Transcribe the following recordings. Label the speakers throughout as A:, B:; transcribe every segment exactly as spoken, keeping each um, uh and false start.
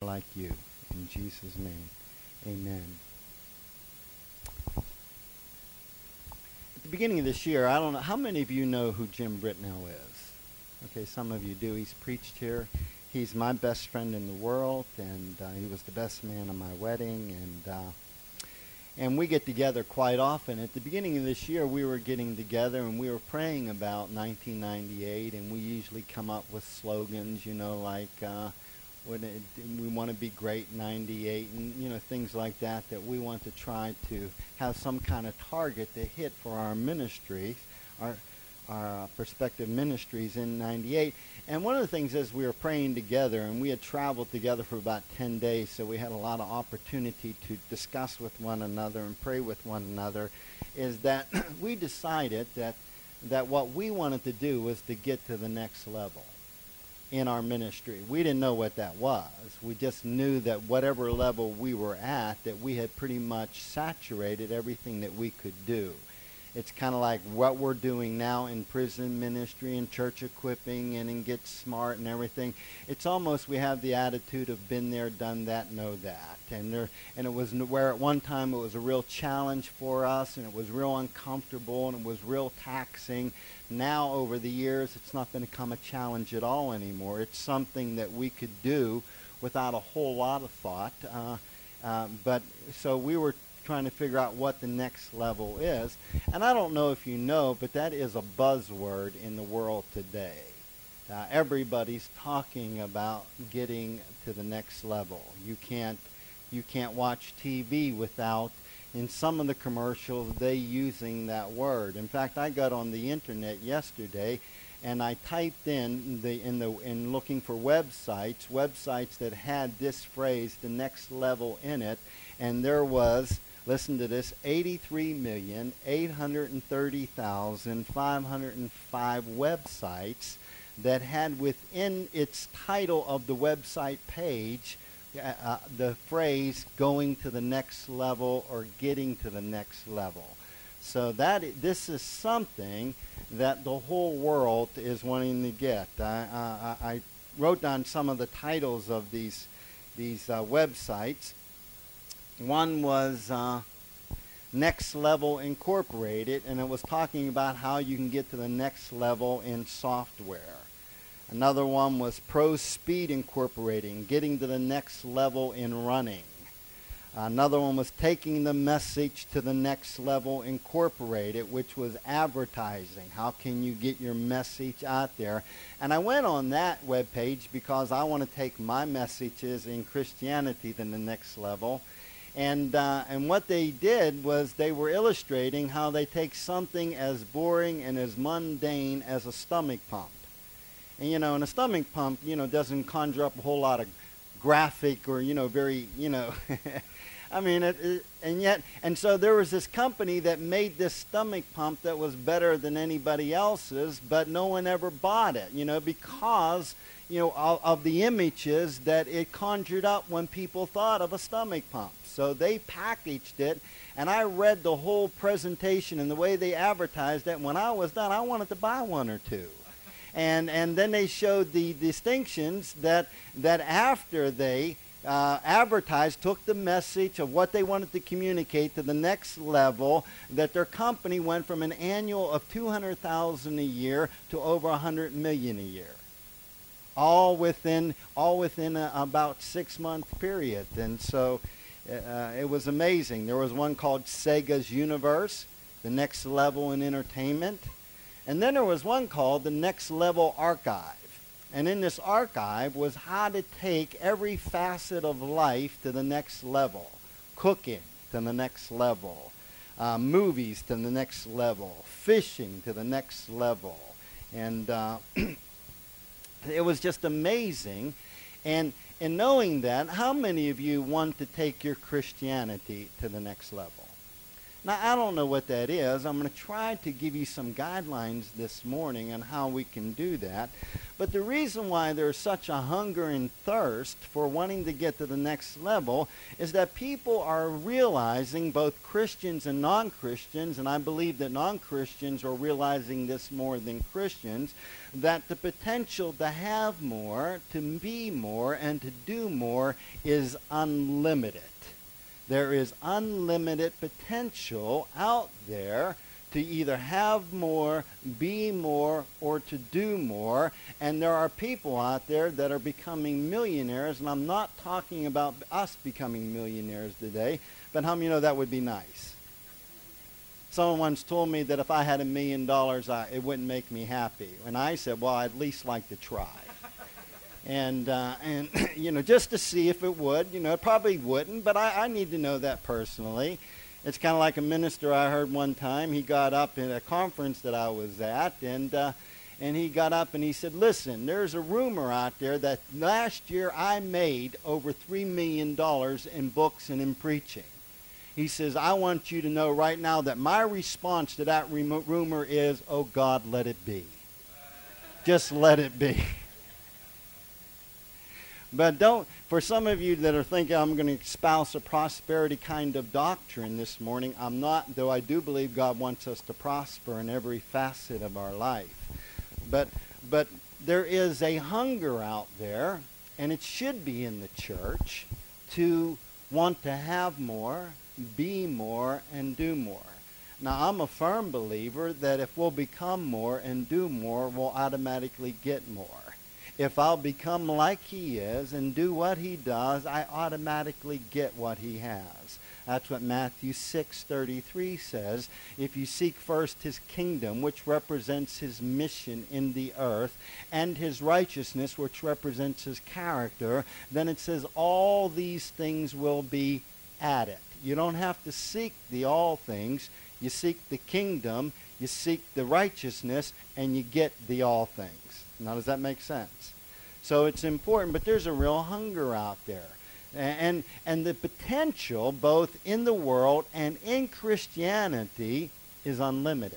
A: like you. In Jesus' name, amen. At the beginning of this year, I don't know, how many of you know who Jim Britnell is? Okay, some of you do. He's preached here. He's my best friend in the world, and uh, he was the best man at my wedding, and uh, and we get together quite often. At the beginning of this year, we were getting together, and we were praying about nineteen ninety-eight, and we usually come up with slogans, you know, like uh, when it, we want to be great ninety-eight, and, you know, things like that, that we want to try to have some kind of target to hit for our ministries, our our uh, prospective ministries in ninety-eight. And one of the things is we were praying together, and we had traveled together for about ten days, so we had a lot of opportunity to discuss with one another and pray with one another, is that we decided that that what we wanted to do was to get to the next level in our ministry. We didn't know what that was. We just knew that whatever level we were at, that we had pretty much saturated everything that we could do. It's kind of like what we're doing now in prison ministry and church equipping and in Get Smart and everything. It's almost we have the attitude of been there, done that, know that. And there, and it was where at one time it was a real challenge for us, and it was real uncomfortable, and it was real taxing. Now over the years, it's not going to become a challenge at all anymore. It's something that we could do without a whole lot of thought. Uh, uh, but so we were trying to figure out what the next level is. And I don't know if you know, but that is a buzzword in the world today. Uh, everybody's talking about getting to the next level. You can't, you can't watch T V without, in some of the commercials, they using that word. In fact, I got on the internet yesterday, and I typed in the in the in looking for websites, websites that had this phrase, the next level, in it, and there was, listen to this, eighty-three million eight hundred thirty thousand five hundred five websites that had within its title of the website page uh, uh, the phrase going to the next level or getting to the next level. So that I- this is something that the whole world is wanting to get. I, I, I wrote down some of the titles of these these uh, websites. One was uh, Next Level Incorporated, and it was talking about how you can get to the next level in software. Another one was Pro Speed Incorporating, getting to the next level in running. Another one was Taking the Message to the Next Level Incorporated, which was advertising. How can you get your message out there? And I went on that webpage because I want to take my messages in Christianity to the next level. And uh, and what they did was they were illustrating how they take something as boring and as mundane as a stomach pump. And, you know, and a stomach pump, you know, doesn't conjure up a whole lot of graphic or, you know, very, you know, I mean, it, it, and yet, and so there was this company that made this stomach pump that was better than anybody else's, but no one ever bought it, you know, because, you know, of, of the images that it conjured up when people thought of a stomach pump. So they packaged it, and I read the whole presentation and the way they advertised it. When I was done, I wanted to buy one or two. And and then they showed the distinctions that that after they uh, advertised, took the message of what they wanted to communicate to the next level, that their company went from an annual of two hundred thousand dollars a year to over one hundred million dollars a year. All within all within a, about six month period. And so uh, it was amazing. There was one called Sega's Universe, the next level in entertainment. And then there was one called the Next Level Archive. And in this archive was how to take every facet of life to the next level. Cooking to the next level. Uh, movies to the next level. Fishing to the next level. And uh, it was just amazing. And in knowing that, how many of you want to take your Christianity to the next level? Now, I don't know what that is. I'm going to try to give you some guidelines this morning on how we can do that. But the reason why there's such a hunger and thirst for wanting to get to the next level is that people are realizing, both Christians and non-Christians, and I believe that non-Christians are realizing this more than Christians, that the potential to have more, to be more, and to do more is unlimited. There is unlimited potential out there to either have more, be more, or to do more. And there are people out there that are becoming millionaires, and I'm not talking about us becoming millionaires today, but how many know that would be nice? Someone once told me that if I had a million dollars, I, it wouldn't make me happy. And I said, well, I'd at least like to try. And, uh, and you know, just to see if it would. You know, it probably wouldn't, but I, I need to know that personally. It's kind of like a minister I heard one time. He got up at a conference that I was at, and uh, and he got up and he said, listen, there's a rumor out there that last year I made over three million dollars in books and in preaching. He says, I want you to know right now that my response to that rumor is, oh, God, let it be. Just let it be. But don't, for some of you that are thinking I'm going to espouse a prosperity kind of doctrine this morning, I'm not, though I do believe God wants us to prosper in every facet of our life. But, but there is a hunger out there, and it should be in the church, to want to have more, be more, and do more. Now, I'm a firm believer that if we'll become more and do more, we'll automatically get more. If I'll become like he is and do what he does, I automatically get what he has. That's what Matthew six thirty-three says. If you seek first his kingdom, which represents his mission in the earth, and his righteousness, which represents his character, then it says all these things will be added. You don't have to seek the all things. You seek the kingdom, you seek the righteousness, and you get the all things. Now, does that make sense? So it's important, but there's a real hunger out there. And, and the potential, both in the world and in Christianity, is unlimited.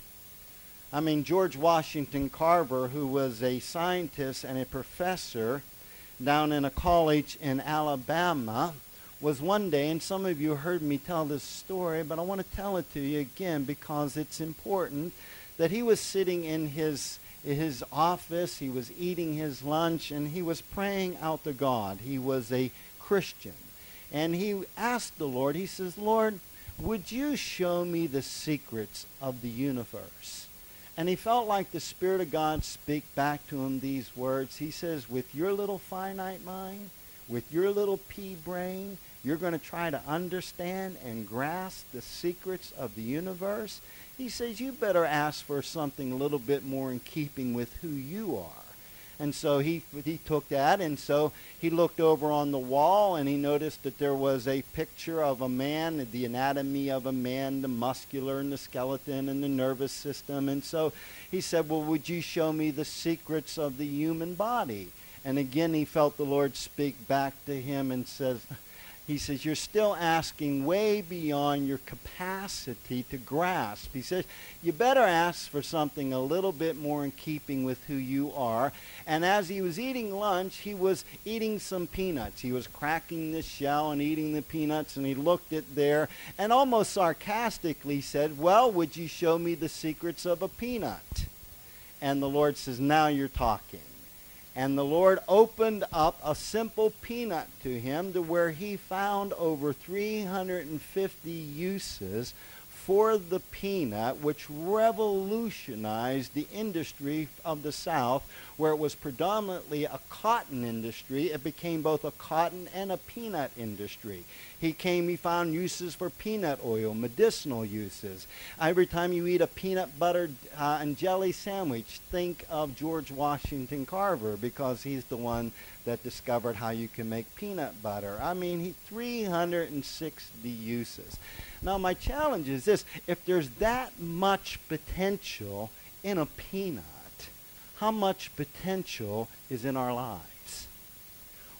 A: I mean, George Washington Carver, who was a scientist and a professor down in a college in Alabama, was one day, and some of you heard me tell this story, but I want to tell it to you again because it's important, that he was sitting in his his office, he was eating his lunch, and he was praying out to God. He was a Christian. And he asked the Lord, he says, Lord, would you show me the secrets of the universe? And he felt like the Spirit of God speak back to him these words. He says, with your little finite mind, with your little pea brain, you're going to try to understand and grasp the secrets of the universe? He says, you better ask for something a little bit more in keeping with who you are. And so he he took that, and so he looked over on the wall, and he noticed that there was a picture of a man, the anatomy of a man, the muscular and the skeleton and the nervous system. And so he said, well, would you show me the secrets of the human body? And again, he felt the Lord speak back to him and says, he says, you're still asking way beyond your capacity to grasp. He says, you better ask for something a little bit more in keeping with who you are. And as he was eating lunch, he was eating some peanuts. He was cracking the shell and eating the peanuts, and he looked at there and almost sarcastically said, well, would you show me the secrets of a peanut? And the Lord says, now you're talking. And the Lord opened up a simple peanut to him to where he found over three hundred fifty uses for the peanut, which revolutionized the industry of the South, where it was predominantly a cotton industry. It became both a cotton and a peanut industry. He came, he found uses for peanut oil, medicinal uses. Every time you eat a peanut butter uh, and jelly sandwich, think of George Washington Carver, because he's the one that discovered how you can make peanut butter. I mean, he, three hundred sixty uses. Now, my challenge is this. If there's that much potential in a peanut, how much potential is in our lives?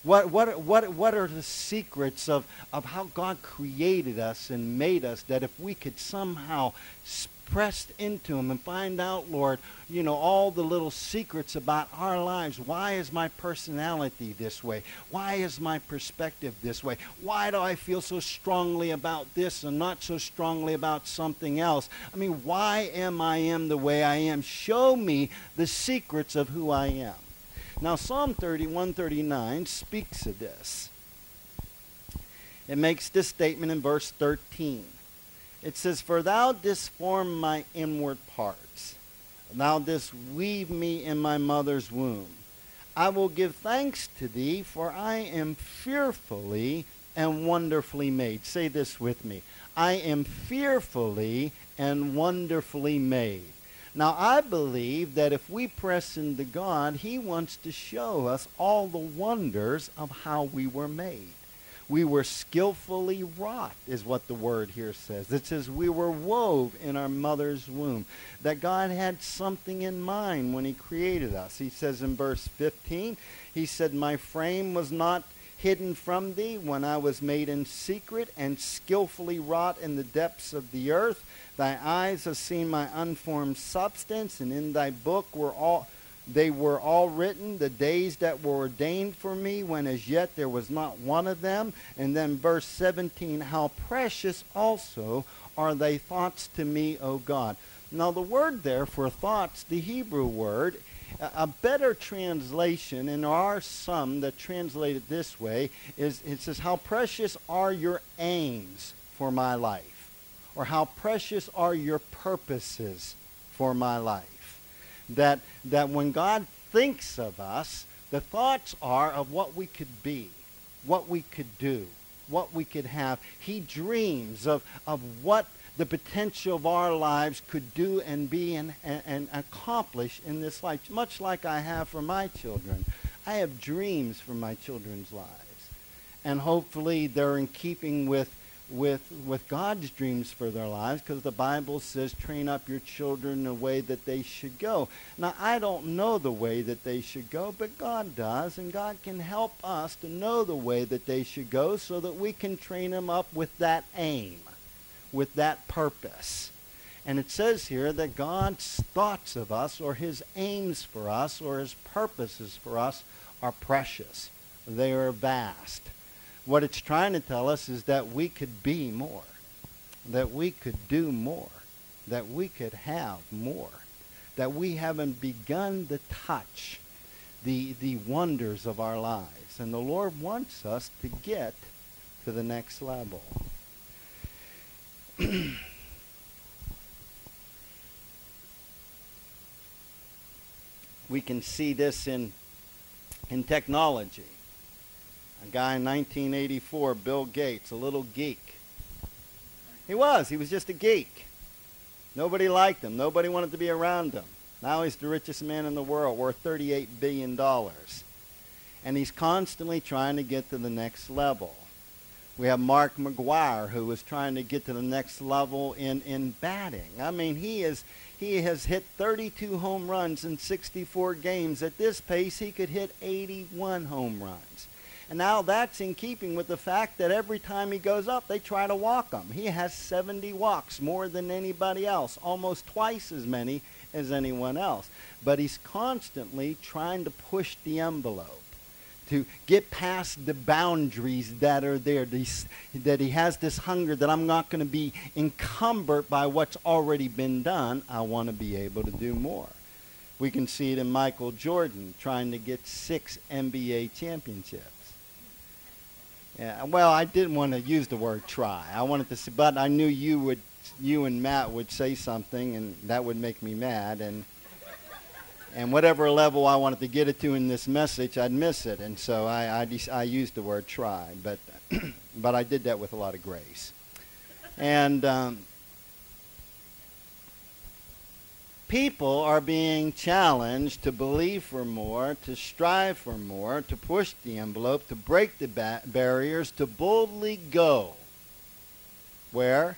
A: What, what, what, what are the secrets of, of how God created us and made us, that if we could somehow press into him and find out, Lord, you know, all the little secrets about our lives. Why is my personality this way? Why is my perspective this way? Why do I feel so strongly about this and not so strongly about something else? I mean, why am I am the way I am? Show me the secrets of who I am. Now, Psalm thirty-one thirty-nine speaks of this. It makes this statement in verse thirteen. It says, "For thou didst form my inward parts. Thou didst weave me in my mother's womb. I will give thanks to thee, for I am fearfully and wonderfully made." Say this with me. I am fearfully and wonderfully made. Now, I believe that if we press into God, he wants to show us all the wonders of how we were made. We were skillfully wrought, is what the word here says. It says we were wove in our mother's womb. That God had something in mind when he created us. He says in verse fifteen, he said, "My frame was not hidden from thee when I was made in secret and skillfully wrought in the depths of the earth. Thy eyes have seen my unformed substance, and in thy book were all they were all written, the days that were ordained for me, when as yet there was not one of them." And then verse seventeen, "How precious also are thy thoughts to me, O God." Now the word there for thoughts, the Hebrew word, a better translation, and there are some that translate it this way, is it says, "How precious are your aims for my life," or "How precious are your purposes for my life." That, that when God thinks of us, the thoughts are of what we could be, what we could do, what we could have. He dreams of, of what the potential of our lives could do and be and, and, and accomplish in this life, much like I have for my children. I have dreams for my children's lives. And hopefully they're in keeping with with with God's dreams for their lives, because the Bible says, "Train up your children in the way that they should go." Now, I don't know the way that they should go, but God does, and God can help us to know the way that they should go so that we can train them up with that aim, with that purpose. And it says here that God's thoughts of us, or his aims for us, or his purposes for us, are precious. They are vast. What it's trying to tell us is that we could be more, that we could do more, that we could have more, that we haven't begun to touch the, the wonders of our lives. And the Lord wants us to get to the next level. We can see this in, in technology. A guy in nineteen eighty-four, Bill Gates, a little geek. He was. He was just a geek. Nobody liked him. Nobody wanted to be around him. Now he's the richest man in the world, worth thirty-eight billion dollars. And he's constantly trying to get to the next level. We have Mark McGwire, who is trying to get to the next level in, in batting. I mean, he is he has hit thirty-two home runs in sixty-four games. At this pace, he could hit eighty-one home runs. And now that's in keeping with the fact that every time he goes up, they try to walk him. He has seventy walks, more than anybody else, almost twice as many as anyone else. But he's constantly trying to push the envelope, to get past the boundaries that are there, these, that he has this hunger that I'm not going to be encumbered by what's already been done. I want to be able to do more. We can see it in Michael Jordan trying to get six N B A championships. Yeah, well, I didn't want to use the word try. I wanted to, say, but I knew you would, you and Matt would say something, and that would make me mad. And and whatever level I wanted to get it to in this message, I'd miss it. And so I I, I used the word try, but but I did that with a lot of grace. And um, people are being challenged to believe for more, to strive for more, to push the envelope, to break the ba- barriers, to boldly go. Where?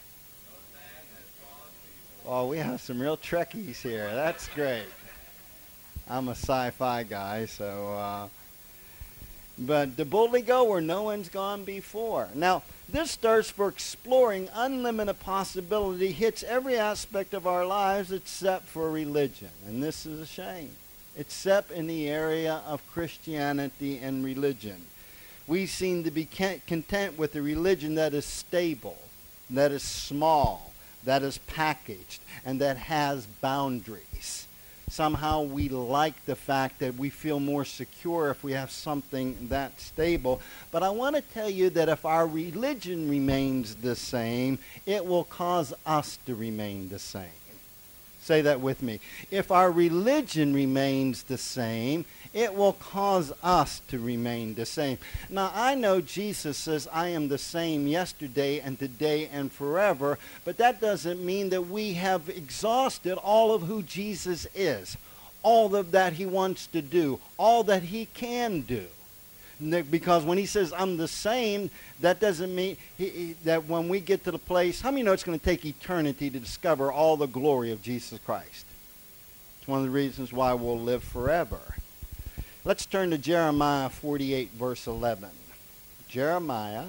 A: Oh, we have some real Trekkies here. That's great. I'm a sci-fi guy, so... Uh, But to boldly go where no one's gone before. Now, this thirst for exploring unlimited possibility hits every aspect of our lives except for religion. And this is a shame. Except in the area of Christianity and religion. We seem to be content with a religion that is stable, that is small, that is packaged, and that has boundaries. Somehow we like the fact that we feel more secure if we have something that stable. But I want to tell you that if our religion remains the same, it will cause us to remain the same. Say that with me. If our religion remains the same, it will cause us to remain the same. Now, I know Jesus says, I am the same yesterday and today and forever, but that doesn't mean that we have exhausted all of who Jesus is, all of that he wants to do, all that he can do. Because when he says, I'm the same, that doesn't mean he, he, that when we get to the place, how many know it's going to take eternity to discover all the glory of Jesus Christ? It's one of the reasons why we'll live forever. Let's turn to Jeremiah forty-eight, verse eleven. Jeremiah.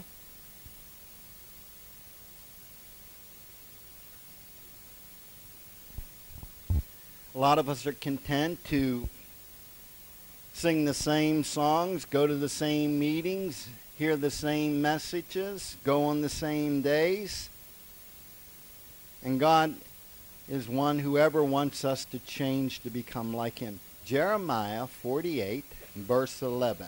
A: A lot of us are content to sing the same songs, go to the same meetings, hear the same messages, go on the same days. And God is one whoever wants us to change to become like him. Jeremiah forty-eight, verse eleven.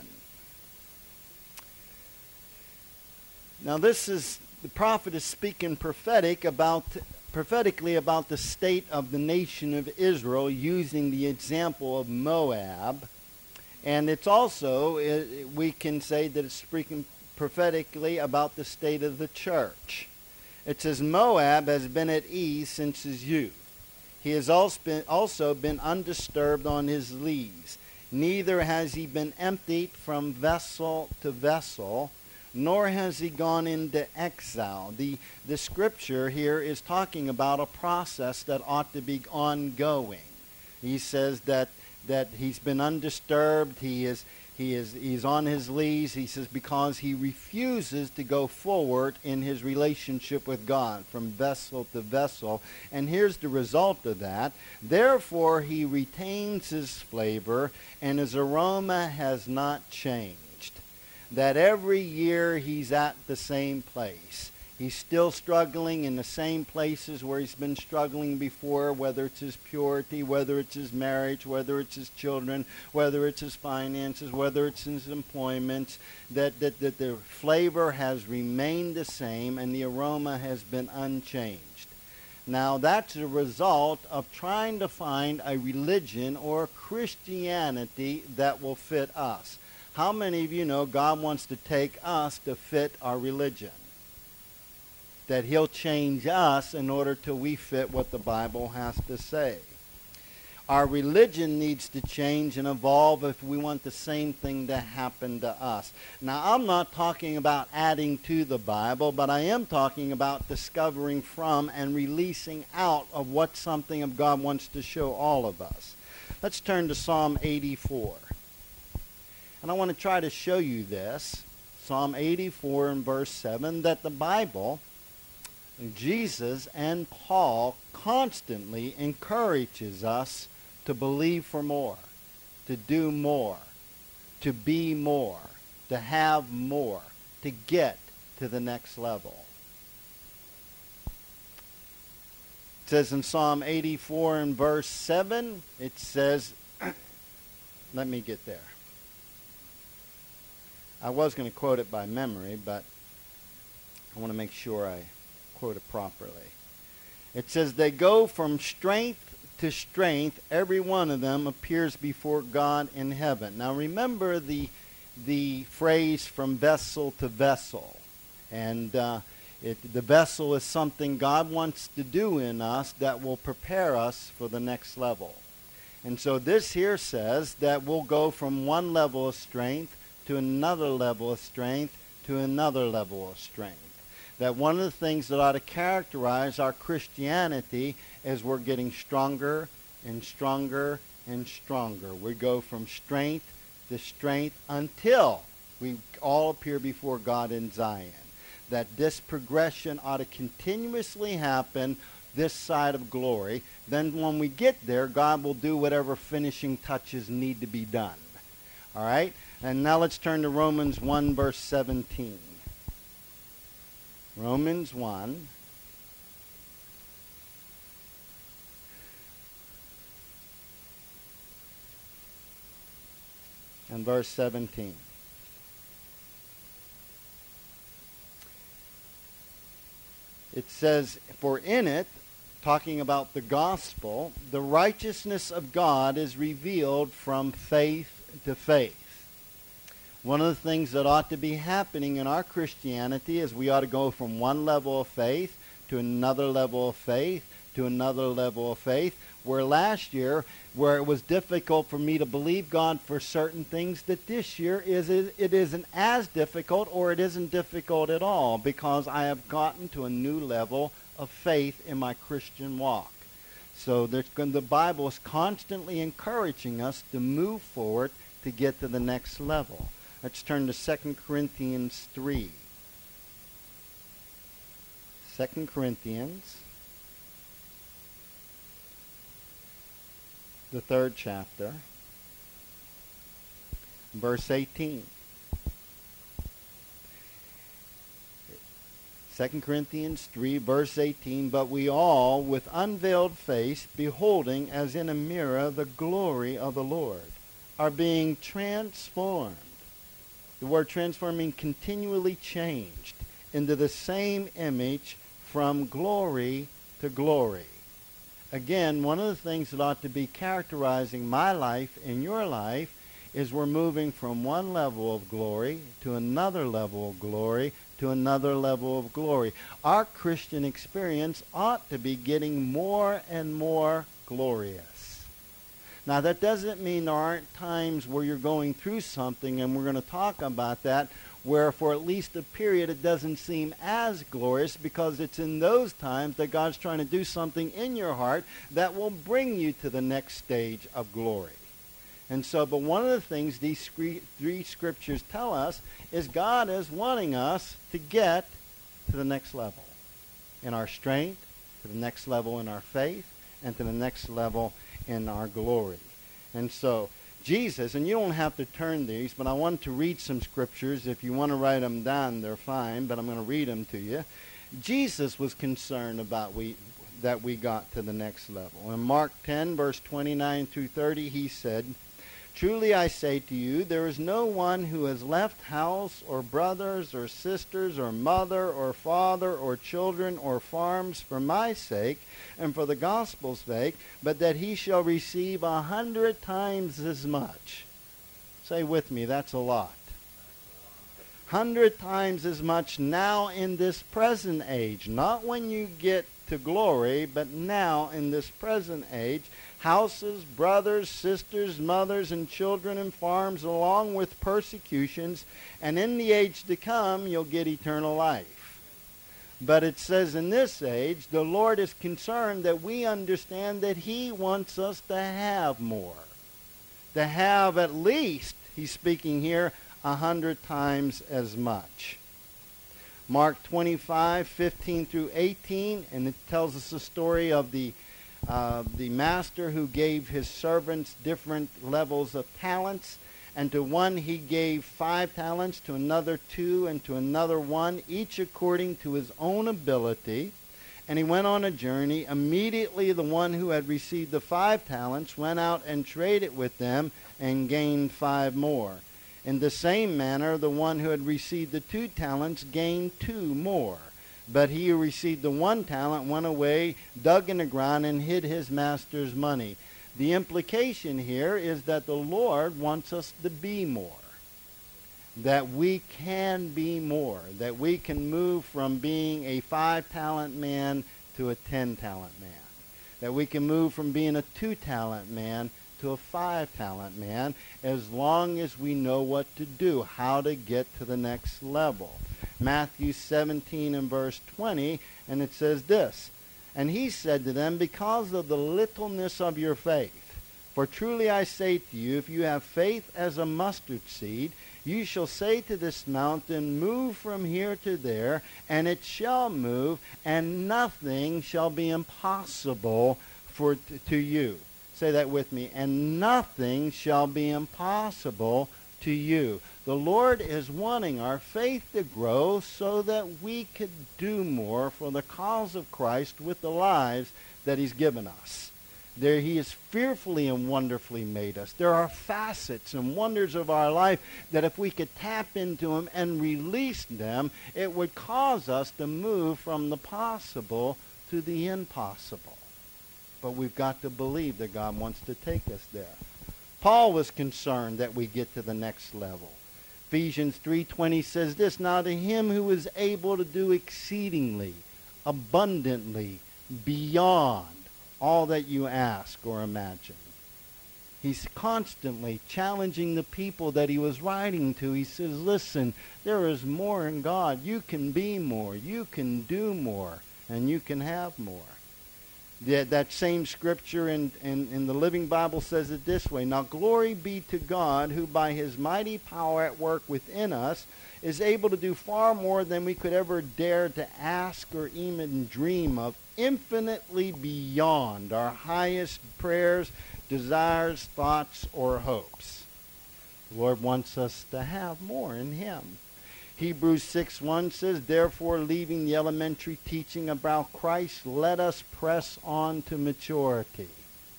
A: Now this is, the prophet is speaking prophetic about, prophetically about the state of the nation of Israel using the example of Moab. And it's also, it, we can say that it's speaking prophetically about the state of the church. It says, Moab has been at ease since his youth. He has also been, also been undisturbed on his lees. Neither has he been emptied from vessel to vessel, nor has he gone into exile. The, the scripture here is talking about a process that ought to be ongoing. He says that that he's been undisturbed, he is he is he's on his lees, he says, because he refuses to go forward in his relationship with God from vessel to vessel. And here's the result of that. Therefore he retains his flavor, and his aroma has not changed. That every year he's at the same place. He's still struggling in the same places where he's been struggling before, whether it's his purity, whether it's his marriage, whether it's his children, whether it's his finances, whether it's his employment, that, that, that the flavor has remained the same and the aroma has been unchanged. Now, that's a result of trying to find a religion or Christianity that will fit us. How many of you know God wants to take us to fit our religion? That he'll change us in order till we fit what the Bible has to say. Our religion needs to change and evolve if we want the same thing to happen to us. Now, I'm not talking about adding to the Bible, but I am talking about discovering from and releasing out of what something of God wants to show all of us. Let's turn to Psalm eighty-four. And I want to try to show you this. Psalm eighty-four and verse seven, that the Bible, Jesus and Paul constantly encourages us to believe for more, to do more, to be more, to have more, to get to the next level. It says in Psalm eighty-four and verse seven, it says, let me get there. I was going to quote it by memory, but I want to make sure I quote it properly. It says, they go from strength to strength, every one of them appears before God in heaven. Now remember the the phrase from vessel to vessel. And uh, it, the vessel is something God wants to do in us that will prepare us for the next level. And so this here says that we'll go from one level of strength to another level of strength to another level of strength. That one of the things that ought to characterize our Christianity is we're getting stronger and stronger and stronger. We go from strength to strength until We all appear before God in Zion. That this progression ought to continuously happen this side of glory. Then when we get there, God will do whatever finishing touches need to be done. All right? And now let's turn to Romans one, verse seventeen. Romans one. And verse seventeen. It says, for in it, talking about the gospel, the righteousness of God is revealed from faith to faith. One of the things that ought to be happening in our Christianity is we ought to go from one level of faith to another level of faith to another level of faith. Where last year, where it was difficult for me to believe God for certain things, that this year is it isn't as difficult, or it isn't difficult at all, because I have gotten to a new level of faith in my Christian walk. So there's, the Bible is constantly encouraging us to move forward to get to the next level. Let's turn to Second Corinthians three. Second Corinthians, the third chapter, verse eighteen. Second Corinthians three, verse eighteen, but we all, with unveiled face, beholding as in a mirror the glory of the Lord, are being transformed. The word transforming, continually changed into the same image from glory to glory. Again, one of the things that ought to be characterizing my life and your life is we're moving from one level of glory to another level of glory to another level of glory. Our Christian experience ought to be getting more and more glorious. Now, that doesn't mean there aren't times where you're going through something, and we're going to talk about that, where for at least a period it doesn't seem as glorious, because it's in those times that God's trying to do something in your heart that will bring you to the next stage of glory. And so, but one of the things these three scriptures tell us is God is wanting us to get to the next level in our strength, to the next level in our faith, and to the next level in our glory. And so, Jesus, and you don't have to turn these, but I want to read some scriptures. If you want to write them down, they're fine, but I'm going to read them to you. Jesus was concerned about we that we got to the next level. In Mark ten, verse twenty-nine through thirty, he said, truly I say to you, there is no one who has left house or brothers or sisters or mother or father or children or farms for my sake and for the gospel's sake, but that he shall receive a hundred times as much. Say with me, that's a lot. Hundred times as much now in this present age. Not when you get to glory, but now in this present age. Houses, brothers, sisters, mothers, and children, and farms, along with persecutions, and in the age to come, you'll get eternal life. But it says in this age, the Lord is concerned that we understand that he wants us to have more. To have at least, he's speaking here, a hundred times as much. Mark twenty-five, fifteen through eighteen, and it tells us the story of the Uh, the master who gave his servants different levels of talents, and to one he gave five talents, to another two, and to another one, each according to his own ability. And he went on a journey. Immediately the one who had received the five talents went out and traded with them and gained five more. In the same manner the one who had received the two talents gained two more. But he who received the one talent went away, dug in the ground, and hid his master's money. The implication here is that the Lord wants us to be more. That we can be more. That we can move from being a five-talent man to a ten-talent man. That we can move from being a two-talent man to a five-talent man, as long as we know what to do, how to get to the next level. Matthew seventeen and verse twenty, and it says this, and he said to them, because of the littleness of your faith, for truly I say to you, if you have faith as a mustard seed, You shall say to this mountain, move from here to there, and it shall move, and nothing shall be impossible for t- to you. Say that with me. And nothing shall be impossible to you. The Lord is wanting our faith to grow so that we could do more for the cause of Christ with the lives that he's given us. There he has fearfully and wonderfully made us. There are facets and wonders of our life that if we could tap into them and release them, it would cause us to move from the possible to the impossible. But we've got to believe that God wants to take us there. Paul was concerned that we get to the next level. Ephesians three twenty says this, now to him who is able to do exceedingly, abundantly, beyond all that you ask or imagine. He's constantly challenging the people that he was writing to. He says, listen, there is more in God. You can be more. You can do more. And you can have more. That, that same scripture in, in, in the Living Bible says it this way. Now glory be to God, who by his mighty power at work within us is able to do far more than we could ever dare to ask or even dream of, infinitely beyond our highest prayers, desires, thoughts, or hopes. The Lord wants us to have more in him. Hebrews six one says, therefore, leaving the elementary teaching about Christ, let us press on to maturity.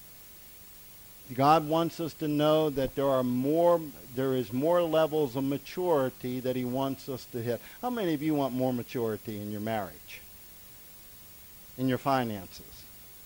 A: God wants us to know that there are more, there is more levels of maturity that he wants us to hit. How many of you want more maturity in your marriage? In your finances?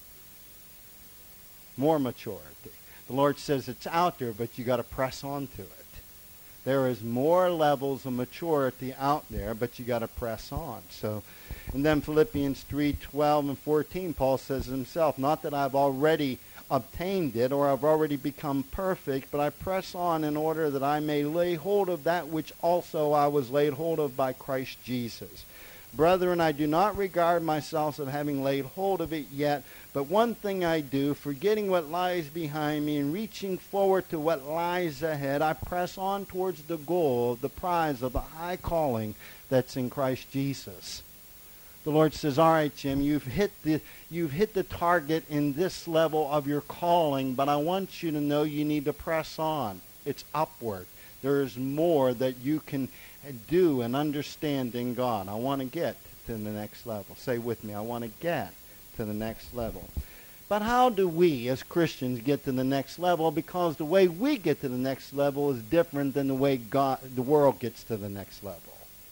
A: More maturity. The Lord says it's out there, but you got to press on to it. There is more levels of maturity out there, but you got to press on. So, and then Philippians three twelve and fourteen, Paul says himself, not that I've already obtained it or I've already become perfect, but I press on in order that I may lay hold of that which also I was laid hold of by Christ Jesus. Brethren, I do not regard myself as having laid hold of it yet, but one thing I do, forgetting what lies behind me and reaching forward to what lies ahead, I press on towards the goal, the prize of the high calling that's in Christ Jesus. The Lord says, all right, Jim, you've hit the, you've hit the target in this level of your calling, but I want you to know you need to press on. It's upward. There is more that you can do and understand in God. I want to get to the next level. Say with me, I want to get to the next level. But how do we as Christians get to the next level? Because the way we get to the next level is different than the way God, the world gets to the next level.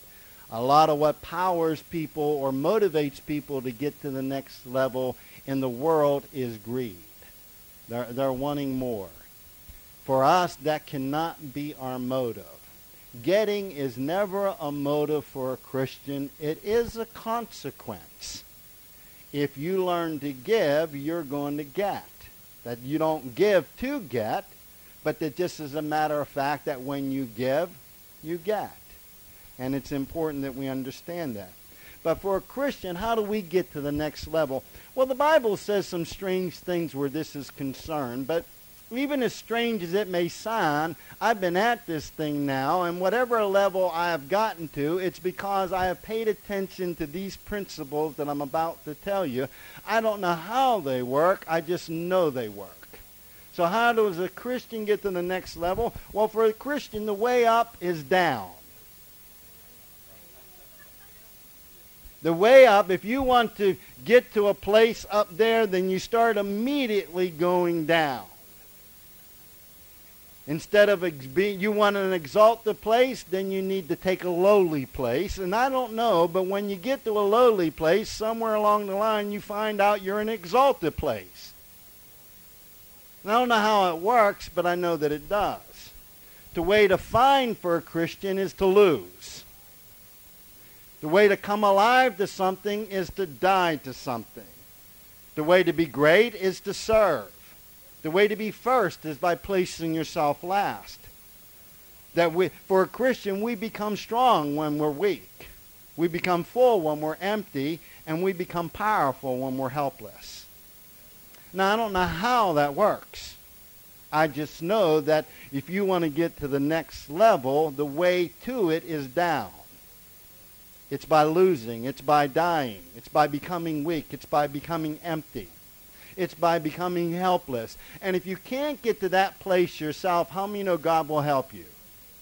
A: A lot of what powers people or motivates people to get to the next level in the world is greed. They're, they're wanting more. For us, that cannot be our motive. Getting is never a motive for a Christian. It is a consequence. If you learn to give, you're going to get. That you don't give to get, but that just is a matter of fact that when you give, you get. And it's important that we understand that. But for a Christian, how do we get to the next level? Well, the Bible says some strange things where this is concerned, but even as strange as it may sound, I've been at this thing now, and whatever level I have gotten to, it's because I have paid attention to these principles that I'm about to tell you. I don't know how they work, I just know they work. So how does a Christian get to the next level? Well, for a Christian, the way up is down. The way up, if you want to get to a place up there, then you start immediately going down. Instead of ex- be, you want an exalted place, then you need to take a lowly place. And I don't know, but when you get to a lowly place, somewhere along the line, you find out you're in an exalted place. And I don't know how it works, but I know that it does. The way to find for a Christian is to lose. The way to come alive to something is to die to something. The way to be great is to serve. The way to be first is by placing yourself last. That we, for a Christian, we become strong when we're weak. We become full when we're empty, and we become powerful when we're helpless. Now, I don't know how that works. I just know that if you want to get to the next level, the way to it is down. It's by losing. It's by dying. It's by becoming weak. It's by becoming empty. It's by becoming helpless. And if you can't get to that place yourself, how many know God will help you?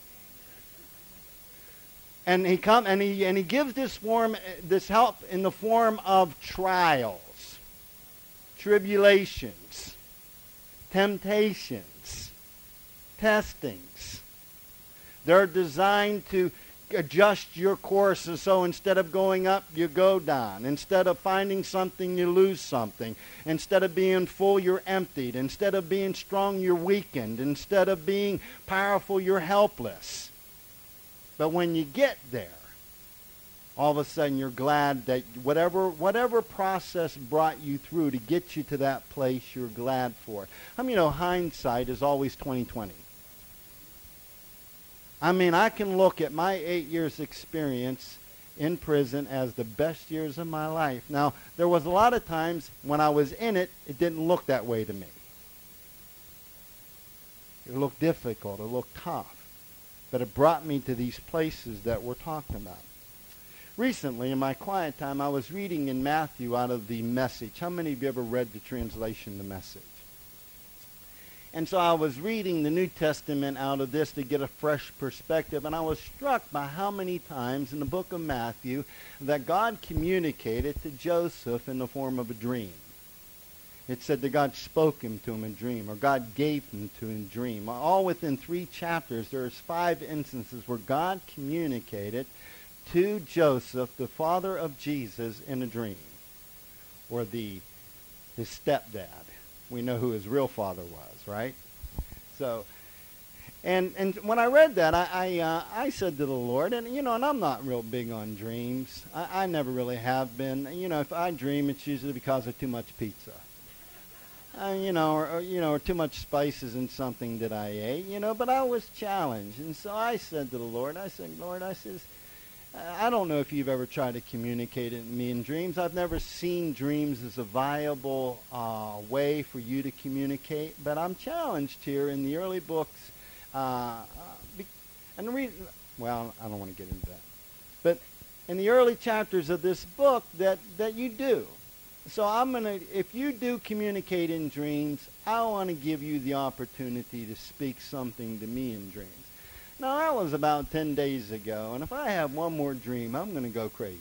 A: And he come and he and he gives this form, this help in the form of trials, tribulations, temptations, testings. They're designed to adjust your course, and so instead of going up, you go down. Instead of finding something, you lose something. Instead of being full, you're emptied. Instead of being strong, you're weakened. Instead of being powerful, you're helpless. But when you get there, all of a sudden you're glad that whatever whatever process brought you through to get you to that place, you're glad for it. I mean, you know, hindsight is always twenty twenty. I mean, I can look at my eight years experience in prison as the best years of my life. Now, there was a lot of times when I was in it, it didn't look that way to me. It looked difficult. It looked tough. But it brought me to these places that we're talking about. Recently, in my quiet time, I was reading in Matthew out of the Message. How many of you ever read the translation, the Message? And so I was reading the New Testament out of this to get a fresh perspective, and I was struck by how many times in the book of Matthew that God communicated to Joseph in the form of a dream. It said that God spoke him to him in a dream, or God gave him to him in a dream. All within three chapters, there's five instances where God communicated to Joseph, the father of Jesus, in a dream, or the his stepdad. We know who his real father was, right? So, and and when I read that, I I, uh, I said to the Lord, and you know, and I'm not real big on dreams. I, I never really have been. You know, if I dream, it's usually because of too much pizza. Uh, you know, or, or you know, or too much spices in something that I ate. You know, but I was challenged, and so I said to the Lord, I said, Lord, I says, I don't know if you've ever tried to communicate it to me in dreams. I've never seen dreams as a viable uh, way for you to communicate, but I'm challenged here in the early books. Uh, be, and the reason, well, I don't want to get into that, but in the early chapters of this book, that that you do. So I'm gonna, if you do communicate in dreams, I want to give you the opportunity to speak something to me in dreams. Now, that was about ten days ago, and if I have one more dream, I'm going to go crazy.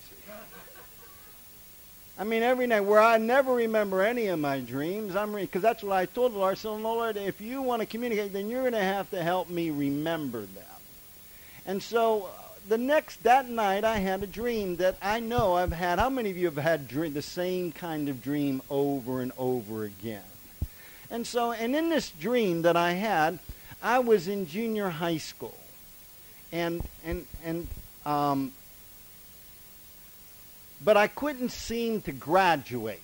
A: I mean, every night, where I never remember any of my dreams, I'm because that's what I told the Lord. So, Lord, if you want to communicate, then you're going to have to help me remember them. And so, the next, that night, I had a dream that I know I've had. How many of you have had dream, the same kind of dream over and over again? And so, and in this dream that I had, I was in junior high school. And and and um, but I couldn't seem to graduate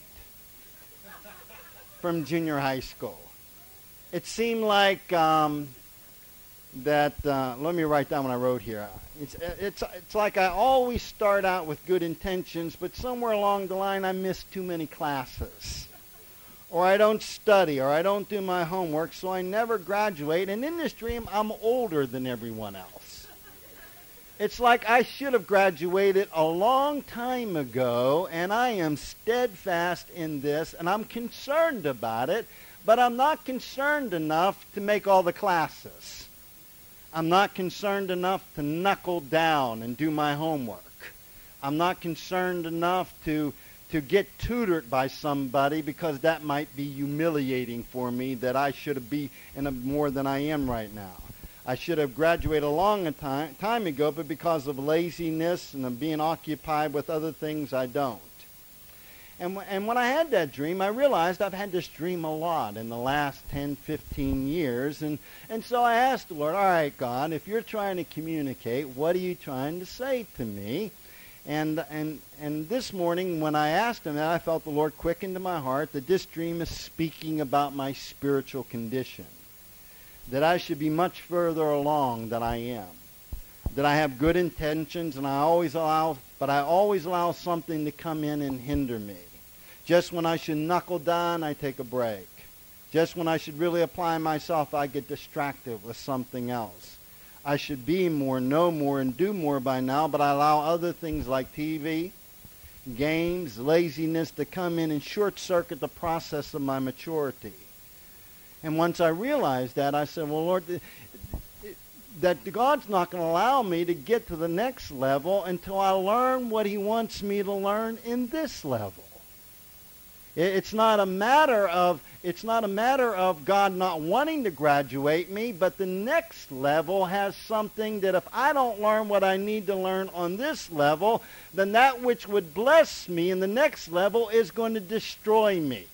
A: from junior high school. It seemed like um, that. Uh, let me write down what I wrote here. It's it's it's like I always start out with good intentions, but somewhere along the line I miss too many classes, or I don't study, or I don't do my homework, so I never graduate. And in this dream, I'm older than everyone else. It's like I should have graduated a long time ago, and I am steadfast in this, and I'm concerned about it, but I'm not concerned enough to make all the classes. I'm not concerned enough to knuckle down and do my homework. I'm not concerned enough to to get tutored by somebody, because that might be humiliating for me, that I should be in a more than I am right now. I should have graduated a long time, time ago, but because of laziness and of being occupied with other things, I don't. And, w- and when I had that dream, I realized I've had this dream a lot in the last ten, fifteen years. And, and so I asked the Lord, all right, God, if you're trying to communicate, what are you trying to say to me? And, and, and this morning, when I asked him that, I felt the Lord quicken to my heart that this dream is speaking about my spiritual condition, that I should be much further along than I am, that I have good intentions, and I always allow, but I always allow something to come in and hinder me. Just when I should knuckle down, I take a break. Just when I should really apply myself, I get distracted with something else. I should be more, know more, and do more by now, but I allow other things like T V, games, laziness to come in and short-circuit the process of my maturity. And once I realized that, I said, well, Lord, that God's not going to allow me to get to the next level until I learn what he wants me to learn in this level. It's not a matter of it's not a matter of God not wanting to graduate me, but the next level has something that if I don't learn what I need to learn on this level, then that which would bless me in the next level is going to destroy me.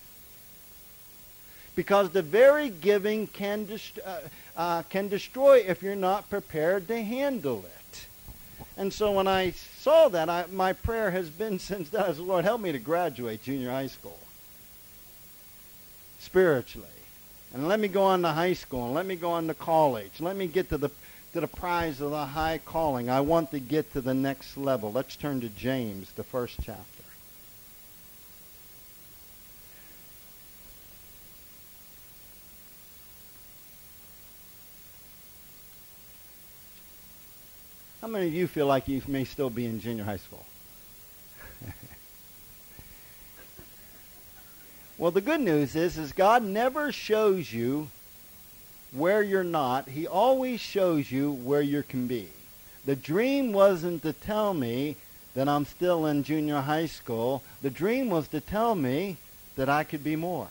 A: Because the very giving can dest- uh, uh, can destroy if you're not prepared to handle it. And so when I saw that, I, my prayer has been since then, I said, Lord, help me to graduate junior high school spiritually. And let me go on to high school, and let me go on to college. Let me get to the, to the prize of the high calling. I want to get to the next level. Let's turn to James, the first chapter. How many of you feel like you may still be in junior high school? Well, the good news is, is God never shows you where you're not. He always shows you where you can be. The dream wasn't to tell me that I'm still in junior high school. The dream was to tell me that I could be more.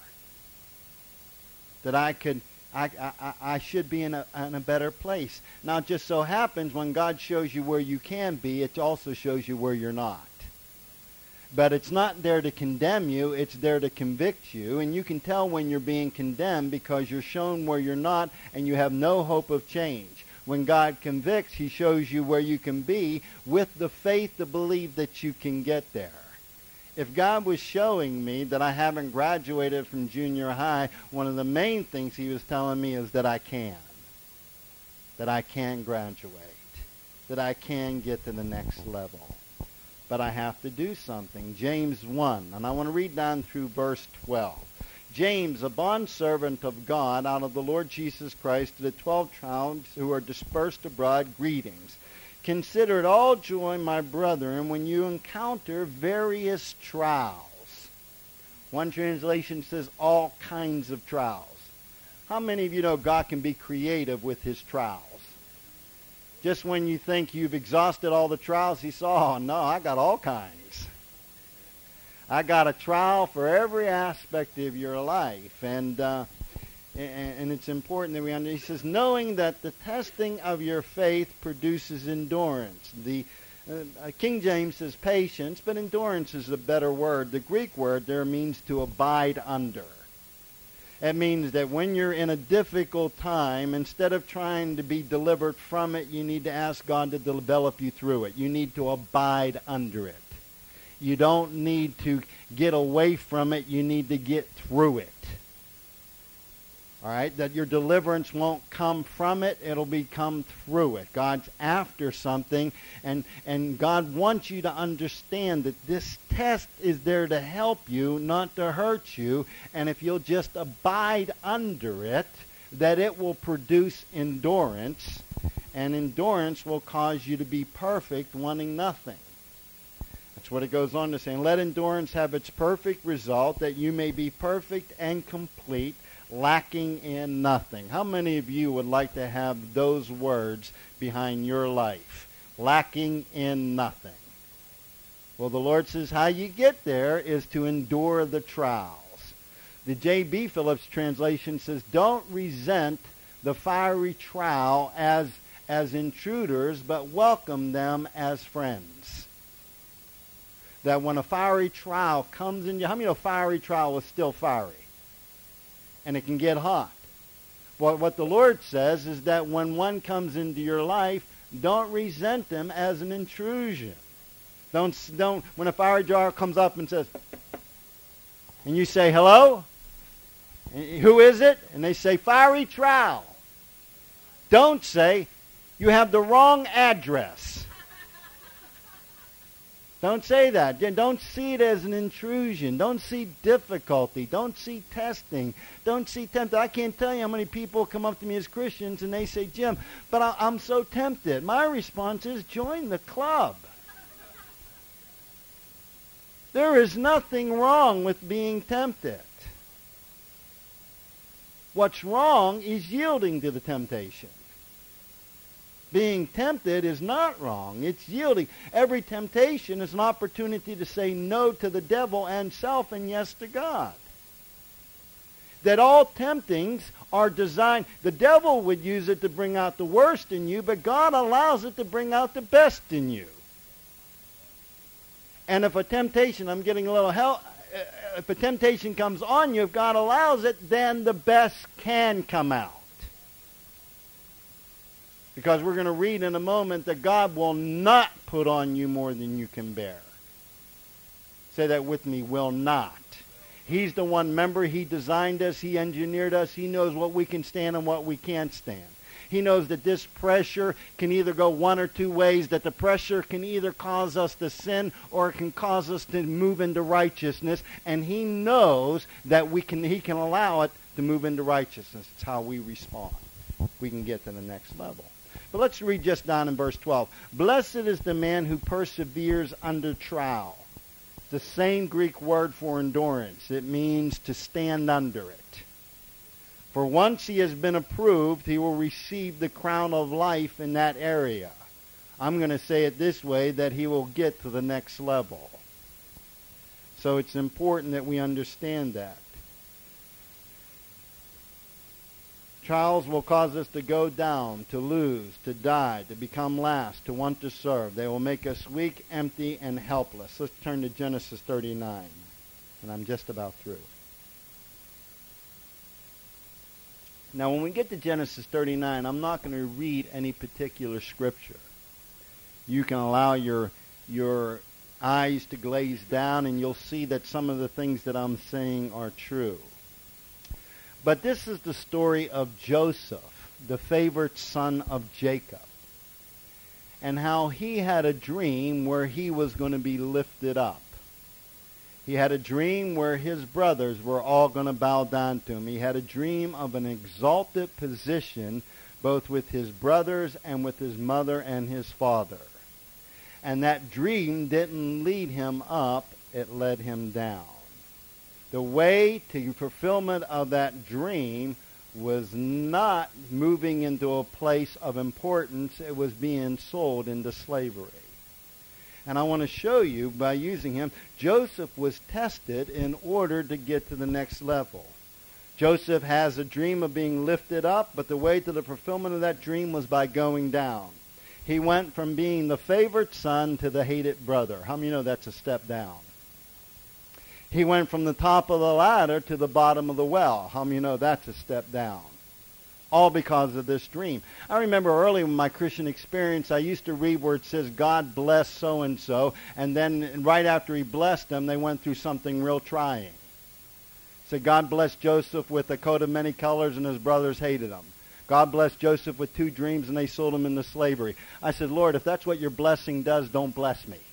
A: That I could... I, I, I should be in a, in a better place. Now, it just so happens when God shows you where you can be, it also shows you where you're not. But it's not there to condemn you. It's there to convict you. And you can tell when you're being condemned because you're shown where you're not and you have no hope of change. When God convicts, he shows you where you can be with the faith to believe that you can get there. If God was showing me that I haven't graduated from junior high, one of the main things he was telling me is that I can. That I can graduate. That I can get to the next level. But I have to do something. James one, and I want to read down through verse twelve. James, a bondservant of God, out of the Lord Jesus Christ, to the twelve tribes who are dispersed abroad, greetings. Consider it all joy, my brethren, when you encounter various trials. One translation says all kinds of trials. How many of you know God can be creative with his trials? Just when you think you've exhausted all the trials, he says, oh, no, I got all kinds. I got a trial for every aspect of your life. And... Uh, And it's important that we understand. He says, knowing that the testing of your faith produces endurance. The uh, King James says patience, but endurance is a better word. The Greek word there means to abide under. It means that when you're in a difficult time, instead of trying to be delivered from it, you need to ask God to develop you through it. You need to abide under it. You don't need to get away from it. You need to get through it. All right, that your deliverance won't come from it, it'll be come through it. God's after something, and, and God wants you to understand that this test is there to help you, not to hurt you, and if you'll just abide under it, that it will produce endurance, and endurance will cause you to be perfect, wanting nothing. That's what it goes on to say. And let endurance have its perfect result, that you may be perfect and complete, lacking in nothing. How many of you would like to have those words behind your life? Lacking in nothing. Well, the Lord says how you get there is to endure the trials. The J B Phillips translation says, don't resent the fiery trial as, as intruders, but welcome them as friends. That when a fiery trial comes in you, how many know a fiery trial is still fiery? And it can get hot. Well, what the Lord says is that when one comes into your life, don't resent them as an intrusion. Don't, don't, when a fiery jar comes up and says, and you say, hello? And who is it? And they say, fiery trial. Don't say, you have the wrong address. Don't say that. Don't see it as an intrusion. Don't see difficulty. Don't see testing. Don't see tempted. I can't tell you how many people come up to me as Christians and they say, Jim, but I, I'm so tempted. My response is, join the club. There is nothing wrong with being tempted. What's wrong is yielding to the temptation. Being tempted is not wrong. It's yielding. Every temptation is an opportunity to say no to the devil and self and yes to God. That all temptings are designed, the devil would use it to bring out the worst in you, but God allows it to bring out the best in you. And if a temptation, I'm getting a little help, if a temptation comes on you, if God allows it, then the best can come out. Because we're going to read in a moment that God will not put on you more than you can bear. Say that with me, will not. He's the one, remember, he designed us, he engineered us, he knows what we can stand and what we can't stand. He knows that this pressure can either go one or two ways, that the pressure can either cause us to sin or it can cause us to move into righteousness. And he knows that we can. He can allow it to move into righteousness. It's how we respond. We can get to the next level. But let's read just down in verse twelve. Blessed is the man who perseveres under trial. The same Greek word for endurance. It means to stand under it. For once he has been approved, he will receive the crown of life in that area. I'm going to say it this way, that he will get to the next level. So it's important that we understand that. Trials will cause us to go down, to lose, to die, to become last, to want to serve. They will make us weak, empty, and helpless. Let's turn to Genesis thirty-nine. And I'm just about through. Now, when we get to Genesis thirty-nine, I'm not going to read any particular scripture. You can allow your, your eyes to glaze down, and you'll see that some of the things that I'm saying are true. But this is the story of Joseph, the favorite son of Jacob, and how he had a dream where he was going to be lifted up. He had a dream where his brothers were all going to bow down to him. He had a dream of an exalted position both with his brothers and with his mother and his father. And that dream didn't lead him up, it led him down. The way to fulfillment of that dream was not moving into a place of importance. It was being sold into slavery. And I want to show you, by using him, Joseph was tested in order to get to the next level. Joseph has a dream of being lifted up, but the way to the fulfillment of that dream was by going down. He went from being the favorite son to the hated brother. How many know that's a step down? He went from the top of the ladder to the bottom of the well. How many know that's a step down? All because of this dream. I remember early in my Christian experience, I used to read where it says, God bless so-and-so, and then right after he blessed them, they went through something real trying. It said, God blessed Joseph with a coat of many colors, and his brothers hated him. God blessed Joseph with two dreams, and they sold him into slavery. I said, Lord, if that's what your blessing does, don't bless me.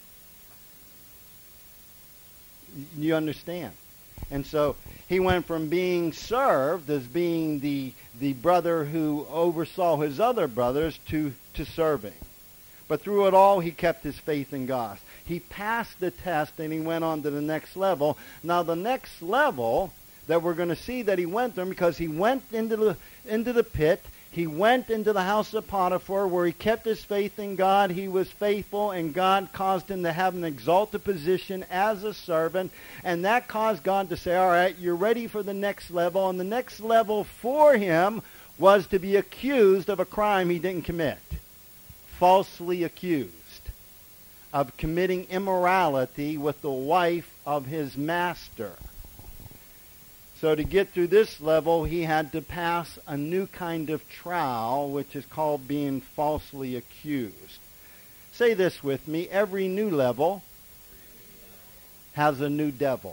A: You understand? And so he went from being served as being the the brother who oversaw his other brothers to, to serving. But through it all, he kept his faith in God. He passed the test and he went on to the next level. Now the next level that we're going to see that he went through, because he went into the into the pit. He went into the house of Potiphar where he kept his faith in God. He was faithful, and God caused him to have an exalted position as a servant. And that caused God to say, all right, you're ready for the next level. And the next level for him was to be accused of a crime he didn't commit. Falsely accused of committing immorality with the wife of his master. So to get through this level, he had to pass a new kind of trial, which is called being falsely accused. Say this with me. Every new level has a new devil.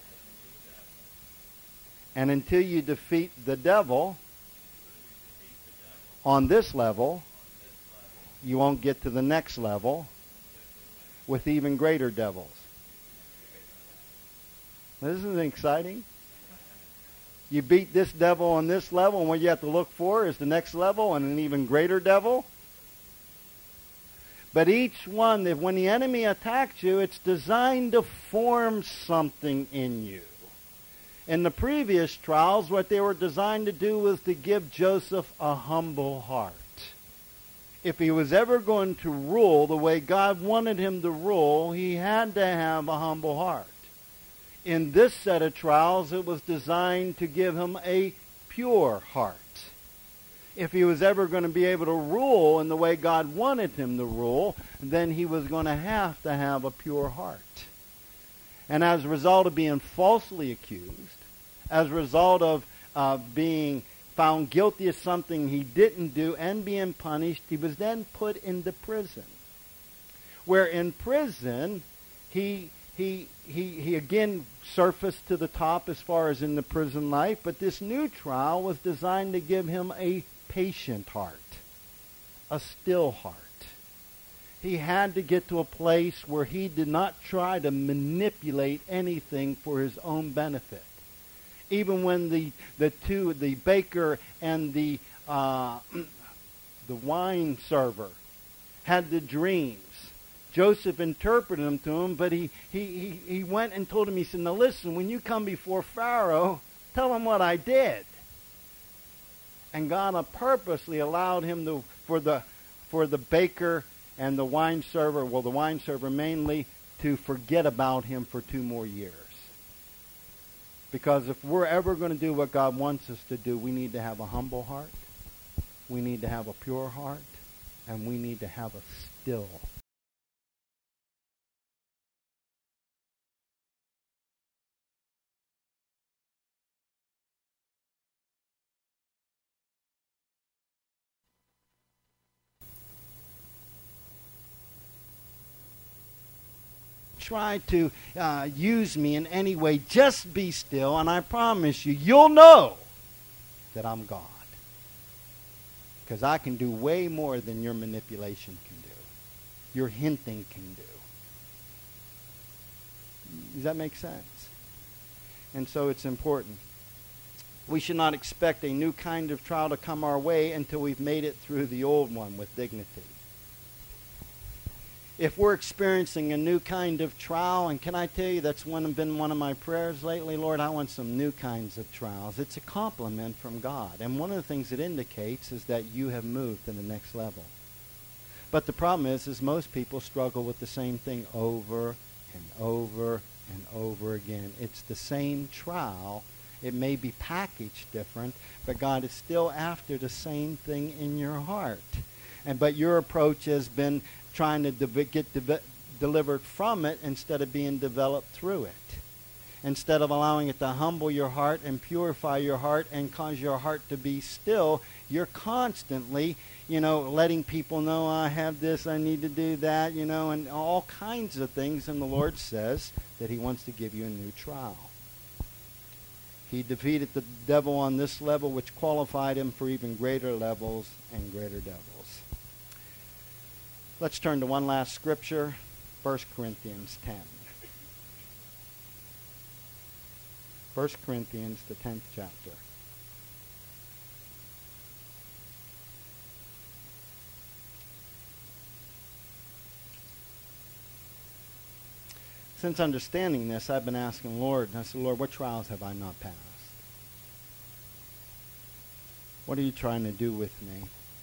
A: And until you defeat the devil on this level, you won't get to the next level. with even greater devils. Isn't it exciting? You beat this devil on this level, and what you have to look for is the next level and an even greater devil. But each one, that when the enemy attacks you, it's designed to form something in you. In the previous trials, what they were designed to do was to give Joseph a humble heart. If he was ever going to rule the way God wanted him to rule, he had to have a humble heart. In this set of trials, it was designed to give him a pure heart. If he was ever going to be able to rule in the way God wanted him to rule, then he was going to have to have a pure heart. And as a result of being falsely accused, as a result of uh, being found guilty of something he didn't do and being punished, he was then put into prison. Where in prison, he he he he again surfaced to the top as far as in the prison life, but this new trial was designed to give him a patient heart, a still heart. He had to get to a place where he did not try to manipulate anything for his own benefit. Even when the the two, the baker and the uh, the wine server had the dreams, Joseph interpreted them to him, but he, he, he, he went and told him, he said, now listen, when you come before Pharaoh, tell him what I did. And God purposely allowed him to, for the for the baker and the wine server, well, the wine server mainly, to forget about him for two more years. Because if we're ever going to do what God wants us to do, we need to have a humble heart, we need to have a pure heart, and we need to have a still. Try to uh, use me in any way, just be still, and I promise you, you'll know that I'm God. Because I can do way more than your manipulation can do, your hinting can do. Does that make sense? And so it's important. We should not expect a new kind of trial to come our way until we've made it through the old one with dignity. If we're experiencing a new kind of trial, and can I tell you that's one, been one of my prayers lately, Lord, I want some new kinds of trials. It's a compliment from God. And one of the things it indicates is that you have moved to the next level. But the problem is, is most people struggle with the same thing over and over and over again. It's the same trial. It may be packaged different, but God is still after the same thing in your heart. And but your approach has been trying to de- get de- delivered from it instead of being developed through it. Instead of allowing it to humble your heart and purify your heart and cause your heart to be still, you're constantly, you know, letting people know, I have this, I need to do that, you know, and all kinds of things. And the Lord says that he wants to give you a new trial. He defeated the devil on this level, which qualified him for even greater levels and greater devils. Let's turn to one last scripture, First Corinthians ten. First Corinthians, the tenth chapter. Since understanding this, I've been asking Lord, and I said, Lord, what trials have I not passed? What are you trying to do with me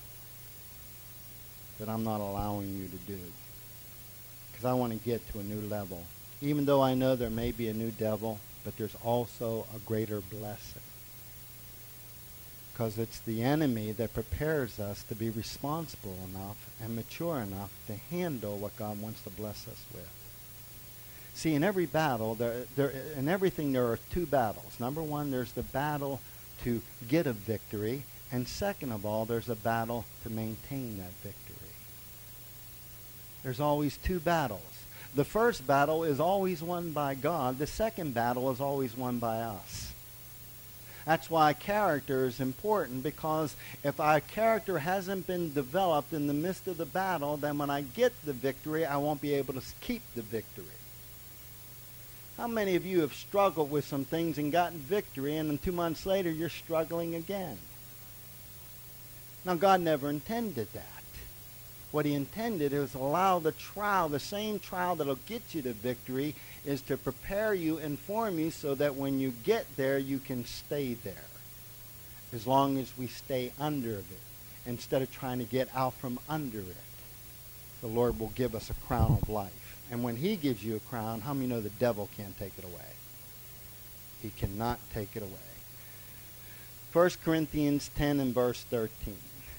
A: that I'm not allowing you to do? Because I want to get to a new level. Even though I know there may be a new devil, but there's also a greater blessing. Because it's the enemy that prepares us to be responsible enough and mature enough to handle what God wants to bless us with. See, in every battle, there, there, in everything there are two battles. Number one, there's the battle to get a victory. And second of all, there's a battle to maintain that victory. There's always two battles. The first battle is always won by God. The second battle is always won by us. That's why character is important, because if our character hasn't been developed in the midst of the battle, then when I get the victory, I won't be able to keep the victory. How many of you have struggled with some things and gotten victory, and then two months later you're struggling again? Now, God never intended that. What he intended is allow the trial, the same trial that'll get you to victory, is to prepare you and form you so that when you get there, you can stay there. As long as we stay under it, instead of trying to get out from under it, the Lord will give us a crown of life. And when he gives you a crown, how many know the devil can't take it away? He cannot take it away. First Corinthians ten and verse thirteen.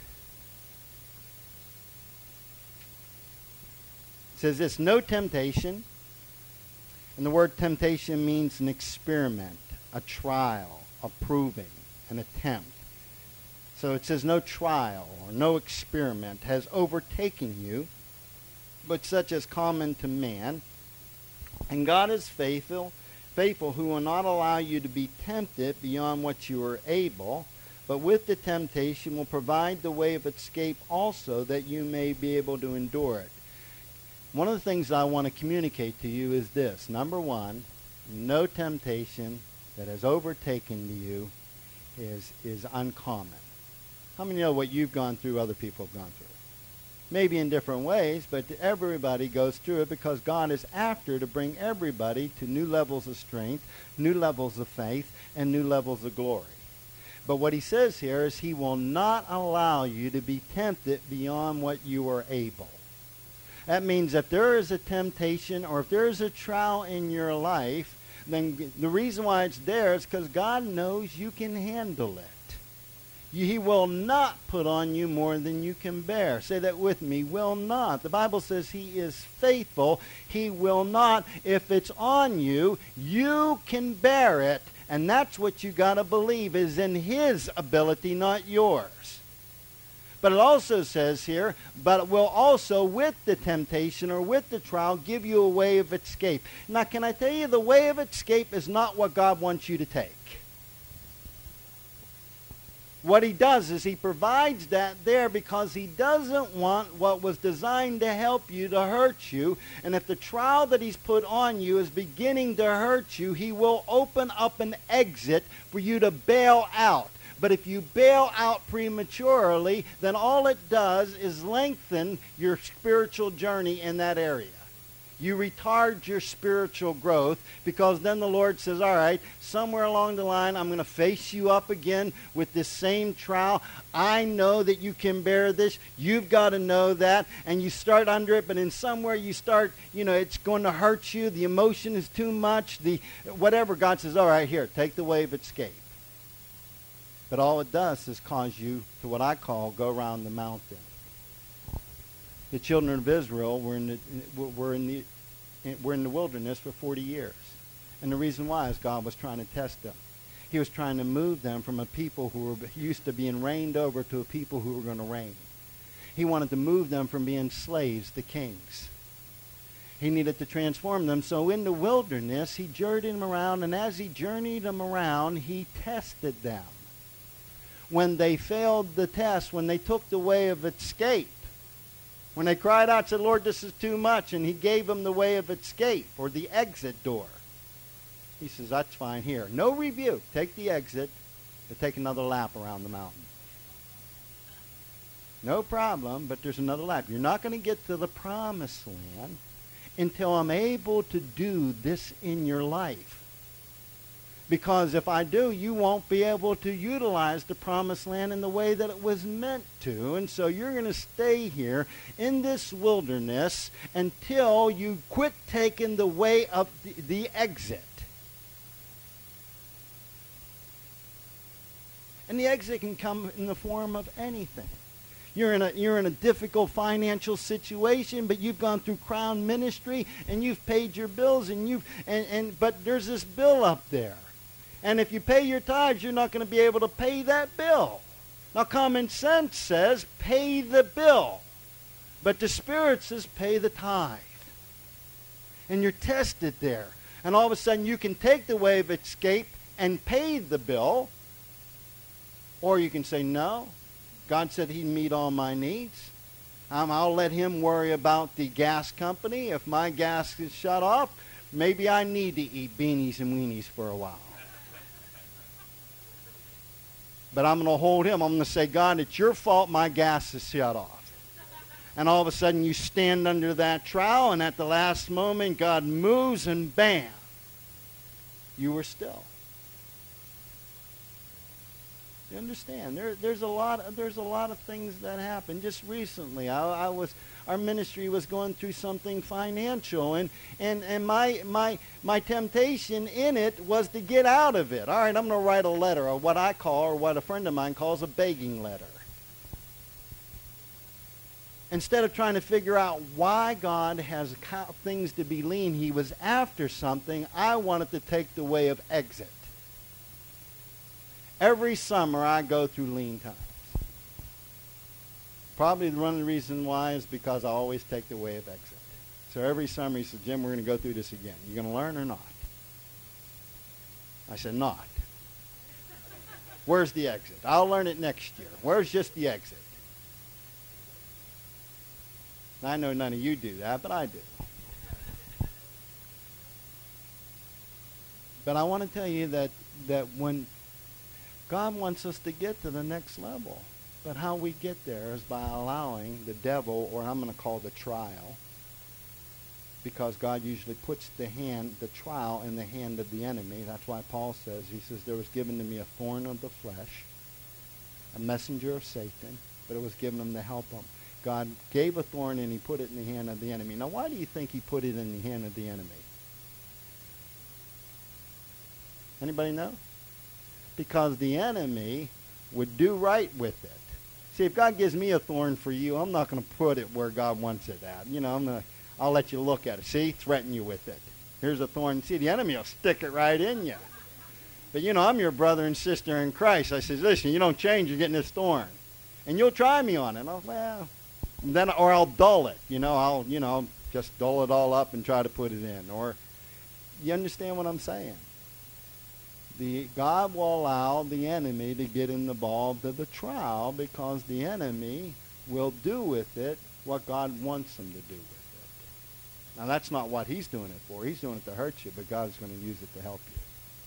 A: It says this: no temptation, and the word temptation means an experiment, a trial, a proving, an attempt. So it says no trial or no experiment has overtaken you, but such as common to man. And God is faithful, faithful, who will not allow you to be tempted beyond what you are able, but with the temptation will provide the way of escape also, that you may be able to endure it. One of the things I want to communicate to you is this. Number one, no temptation that has overtaken you is, is uncommon. How many know what you've gone through, other people have gone through? Maybe in different ways, but everybody goes through it, because God is after to bring everybody to new levels of strength, new levels of faith, and new levels of glory. But what he says here is he will not allow you to be tempted beyond what you are able. That means if there is a temptation or if there is a trial in your life, then the reason why it's there is because God knows you can handle it. He will not put on you more than you can bear. Say that with me. Will not. The Bible says he is faithful. He will not. If it's on you, you can bear it. And that's what you got to believe is in his ability, not yours. But it also says here, but it will also, with the temptation or with the trial, give you a way of escape. Now, can I tell you, the way of escape is not what God wants you to take. What he does is he provides that there because he doesn't want what was designed to help you to hurt you. And if the trial that he's put on you is beginning to hurt you, he will open up an exit for you to bail out. But if you bail out prematurely, then all it does is lengthen your spiritual journey in that area. You retard your spiritual growth, because then the Lord says, all right, somewhere along the line, I'm going to face you up again with this same trial. I know that you can bear this. You've got to know that. And you start under it, but in somewhere you start, you know, it's going to hurt you. The emotion is too much. The whatever. God says, all right, here, take the way of escape. But all it does is cause you to what I call go around the mountain. The children of Israel were in the were in the were in the wilderness for forty years, and the reason why is God was trying to test them. He was trying to move them from a people who were used to being reigned over to a people who were going to reign. He wanted to move them from being slaves to kings. He needed to transform them. So in the wilderness, he journeyed them around, and as he journeyed them around, he tested them. When they failed the test, when they took the way of escape, when they cried out, said, Lord, this is too much, and he gave them the way of escape, or the exit door. He says, that's fine here. No rebuke. Take the exit, but take another lap around the mountain. No problem, but there's another lap. You're not going to get to the promised land until I'm able to do this in your life. Because if I do, you won't be able to utilize the promised land in the way that it was meant to. And so you're going to stay here in this wilderness until you quit taking the way of the, the exit. And the exit can come in the form of anything. You're in a you're in a difficult financial situation, but you've gone through Crown Ministry and you've paid your bills, and you've and, and but there's this bill up there. And if you pay your tithes, you're not going to be able to pay that bill. Now, common sense says pay the bill. But the Spirit says pay the tithe. And you're tested there. And all of a sudden you can take the way of escape and pay the bill, Or you can say, no, God said he'd meet all my needs. Um, I'll let him worry about the gas company. If my gas is shut off, maybe I need to eat beanies and weenies for a while. But I'm going to hold him. I'm going to say, God, it's your fault my gas is shut off. And all of a sudden you stand under that trowel, and at the last moment God moves, and bam, you were still. You understand? There, there's a lot. Of, there's a lot of things that happen. Just recently, I, I was. Our ministry was going through something financial, and and and my my my temptation in it was to get out of it. All right, I'm going to write a letter, or what I call, or what a friend of mine calls, a begging letter. Instead of trying to figure out why God has things to be lean, he was after something. I wanted to take the way of exit. Every summer I go through lean times. Probably one of the reasons why is because I always take the way of exit. So every summer he said, Jim, we're going to go through this again. You going to learn or not? I said, not. Where's the exit? I'll learn it next year. Where's just the exit? I know none of you do that, but I do. But I want to tell you that, that when God wants us to get to the next level, but how we get there is by allowing the devil, or I'm going to call the trial, because God usually puts the hand, the trial in the hand of the enemy. That's why Paul says, he says, there was given to me a thorn of the flesh, a messenger of Satan, but it was given him to help him. God gave a thorn and he put it in the hand of the enemy. Now, why do you think he put it in the hand of the enemy? Anybody know? Because the enemy would do right with it. See, if God gives me a thorn for you, I'm not going to put it where God wants it at. You know, I'm gonna, I'll let you look at it. See, threaten you with it. Here's a thorn. See, the enemy will stick it right in you. But, you know, I'm your brother and sister in Christ. I says, listen, you don't change, you're getting this thorn. And you'll try me on it. And I'll, well, then, or I'll dull it. You know, I'll, you know, just dull it all up and try to put it in. Or, you understand what I'm saying? The, God will allow the enemy to get involved in the trial because the enemy will do with it what God wants him to do with it. Now, that's not what he's doing it for. He's doing it to hurt you, but God's going to use it to help you.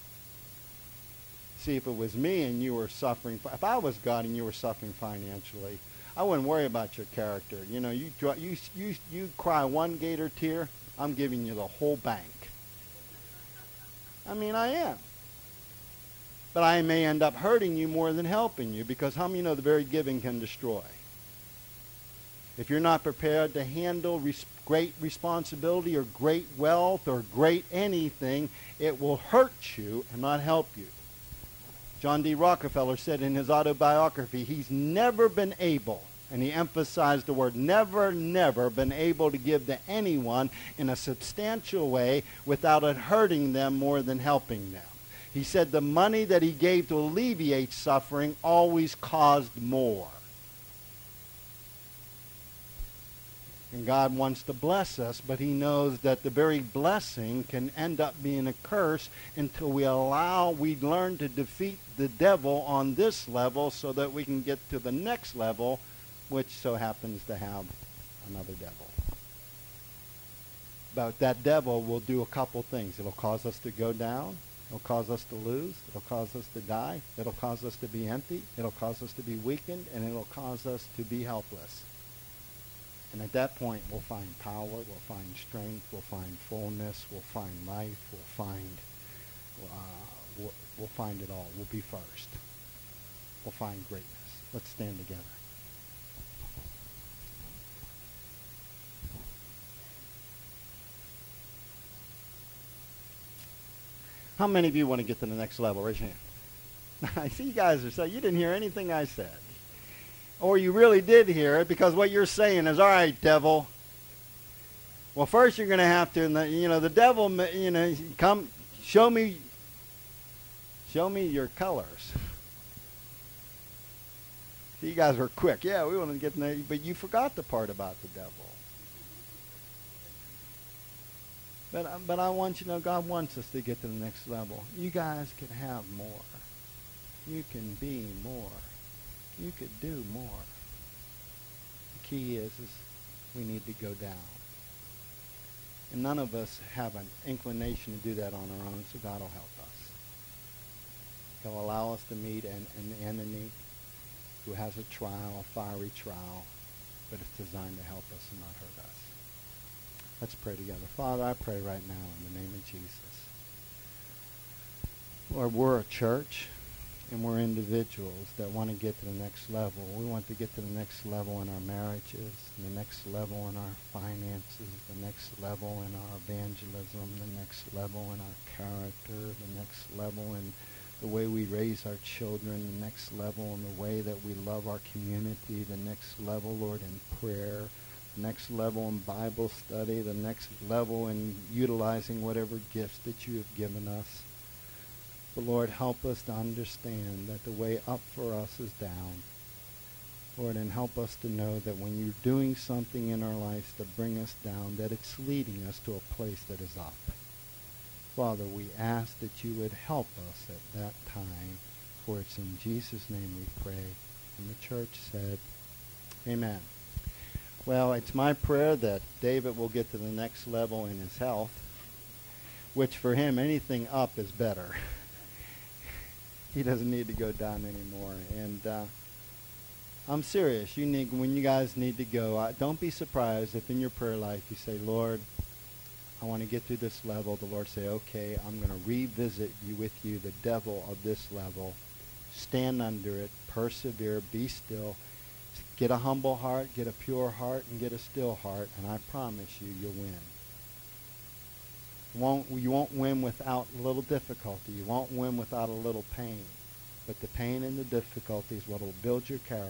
A: See, if it was me and you were suffering, if I was God and you were suffering financially, I wouldn't worry about your character. You know, you you you you cry one gator tear, I'm giving you the whole bank. I mean, I am. But I may end up hurting you more than helping you, because how many know the very giving can destroy? If you're not prepared to handle res- great responsibility or great wealth or great anything, it will hurt you and not help you. John D. Rockefeller said in his autobiography, he's never been able, and he emphasized the word never, never been able to give to anyone in a substantial way without it hurting them more than helping them. He said the money that he gave to alleviate suffering always caused more. And God wants to bless us, but he knows that the very blessing can end up being a curse until we allow, we learn to defeat the devil on this level so that we can get to the next level, which so happens to have another devil. But that devil will do a couple things. It'll cause us to go down. It'll cause us to lose. It'll cause us to die. It'll cause us to be empty. It'll cause us to be weakened. And it'll cause us to be helpless. And at that point, we'll find power, we'll find strength, we'll find fullness, we'll find life, we'll find, uh, we'll, we'll find it all. We'll be first. We'll find greatness. Let's stand together. How many of you want to get to the next level? Raise your hand. I see you guys are saying, you didn't hear anything I said. Or you really did hear it, because what you're saying is, all right, devil. Well, first you're going to have to, you know, the devil, you know, come, show me, show me your colors. You guys were quick. Yeah, we want to get in there, but you forgot the part about the devil. But, but I want you to know God wants us to get to the next level. You guys can have more. You can be more. You could do more. The key is, is we need to go down. And none of us have an inclination to do that on our own, so God will help us. He'll allow us to meet an, an enemy who has a trial, a fiery trial, but it's designed to help us and not hurt us. Let's pray together. Father, I pray right now in the name of Jesus. Lord, we're a church, and we're individuals that want to get to the next level. We want to get to the next level in our marriages, the next level in our finances, the next level in our evangelism, the next level in our character, the next level in the way we raise our children, the next level in the way that we love our community, the next level, Lord, in prayer, the next level in Bible study, the next level in utilizing whatever gifts that you have given us. But Lord, help us to understand that the way up for us is down. Lord, and help us to know that when you're doing something in our lives to bring us down, that it's leading us to a place that is up. Father, we ask that you would help us at that time, for it's in Jesus' name we pray. And the church said, amen. Well, it's my prayer that David will get to the next level in his health, which for him, anything up is better. He doesn't need to go down anymore. And uh, I'm serious. You need, when you guys need to go, uh, don't be surprised if in your prayer life you say, Lord, I want to get through this level. The Lord say, okay, I'm going to revisit you with you, the devil of this level. Stand under it. Persevere. Be still. Get a humble heart. Get a pure heart. And get a still heart. And I promise you, you'll win. Won't, you won't win without a little difficulty. You won't win without a little pain. But the pain and the difficulty is what will build your character.